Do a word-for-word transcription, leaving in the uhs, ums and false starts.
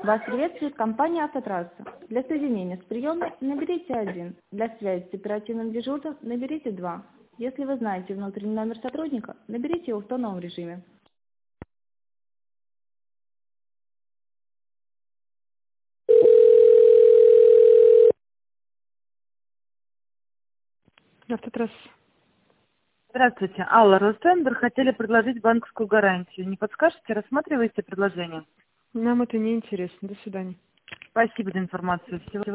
Вас приветствует компания «Автотрасса». Для соединения с приемной наберите один. Для связи с оперативным дежурным наберите два. Если вы знаете внутренний номер сотрудника, наберите его в тоновом режиме. «Автотрасса». Здравствуйте. Алла, Ростендер, хотели предложить банковскую гарантию. Не подскажете, рассматриваете предложение? Нам это не интересно. До свидания. Спасибо за информацию. Всего